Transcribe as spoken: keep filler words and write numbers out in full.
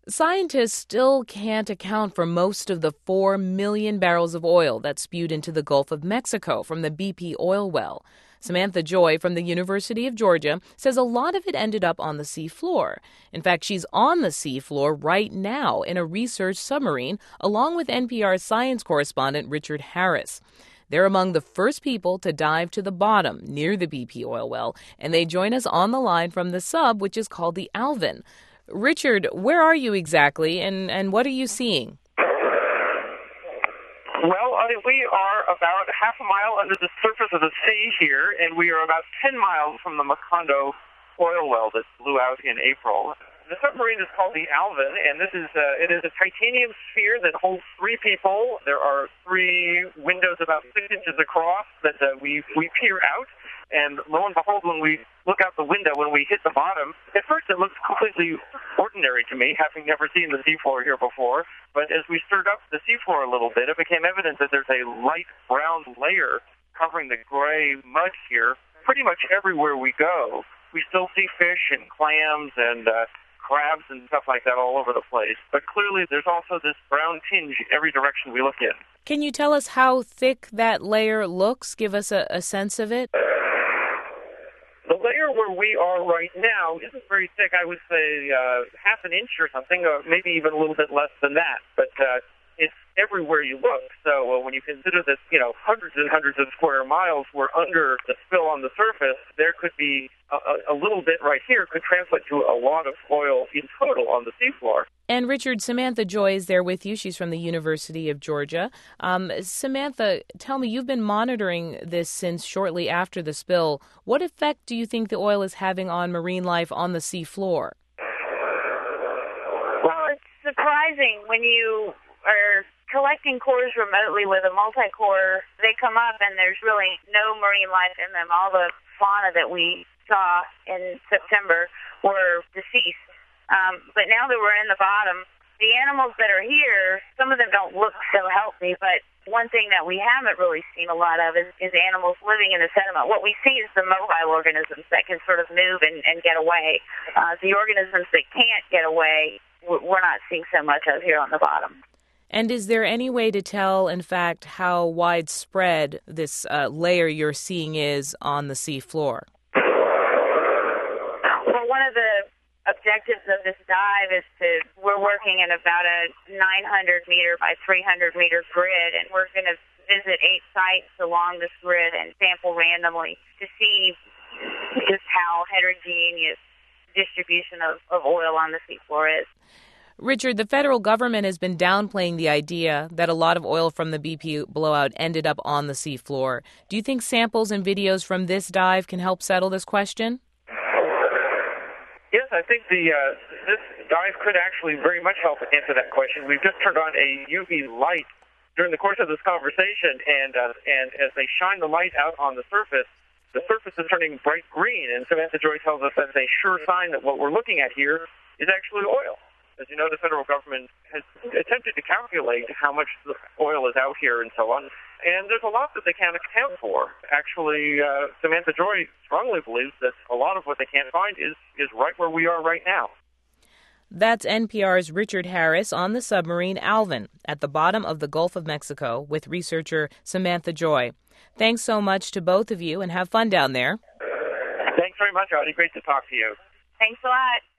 Scientists still can't account for most of the four million barrels of oil that spewed into the Gulf of Mexico from the B P oil well. Samantha Joy from the University of Georgia says a lot of it ended up on the seafloor. In fact, she's on the seafloor right now in a research submarine, along with N P R's science correspondent Richard Harris. They're among the first people to dive to the bottom near the B P oil well, and they join us on the line from the sub, which is called the Alvin. Richard, where are you exactly, and, and what are you seeing? Well, I mean, we are about half a mile under the surface of the sea here, and we are about ten miles from the Macondo oil well that blew out in April. The submarine is called the Alvin, and this is uh, it is a titanium sphere that holds three people. There are three windows about six inches across that uh, we we peer out. And lo and behold, when we look out the window, when we hit the bottom, at first it looks completely ordinary to me, having never seen the seafloor here before. But as we stirred up the seafloor a little bit, it became evident that there's a light brown layer covering the gray mud here pretty much everywhere we go. We still see fish and clams and uh, crabs and stuff like that all over the place. But clearly there's also this brown tinge every direction we look in. Can you tell us how thick that layer looks? Give us a, a sense of it. The layer where we are right now isn't very thick. I would say uh, half an inch or something, or maybe even a little bit less than that. But uh, it's everywhere you look. So uh, when you consider that, you know, hundreds and hundreds of square miles were under the spill on the surface, there could be a, a little bit right here could translate to a lot of oil in total on the seafloor. And Richard, Samantha Joy is there with you. She's from the University of Georgia. Um, Samantha, tell me, you've been monitoring this since shortly after the spill. What effect do you think the oil is having on marine life on the seafloor? Well, it's surprising when you are collecting cores remotely with a multi-core. They come up and there's really no marine life in them. All the fauna that we saw in September were deceased. Um, but now that we're in the bottom, the animals that are here, some of them don't look so healthy, but one thing that we haven't really seen a lot of is, is animals living in the sediment. What we see is the mobile organisms that can sort of move and, and get away. Uh, the organisms that can't get away, we're not seeing so much of here on the bottom. And is there any way to tell, in fact, how widespread this uh, layer you're seeing is on the seafloor? Well, one of the objectives of this dive is to, we're working in about a nine hundred meter by three hundred meter grid, and we're going to visit eight sites along this grid and sample randomly to see just how heterogeneous distribution of, of oil on the seafloor is. Richard, the federal government has been downplaying the idea that a lot of oil from the B P blowout ended up on the seafloor. Do you think samples and videos from this dive can help settle this question? Yes, I think the uh, this dive could actually very much help answer that question. We've just turned on a U V light during the course of this conversation, and uh, and as they shine the light out on the surface, the surface is turning bright green, and Samantha Joy tells us that's a sure sign that what we're looking at here is actually oil. As you know, the federal government has attempted to calculate how much oil is out here and so on, and there's a lot that they can't account for. Actually, uh, Samantha Joy strongly believes that a lot of what they can't find is, is right where we are right now. That's N P R's Richard Harris on the submarine Alvin at the bottom of the Gulf of Mexico with researcher Samantha Joy. Thanks so much to both of you, and have fun down there. Thanks very much, Audie. Great to talk to you. Thanks a lot.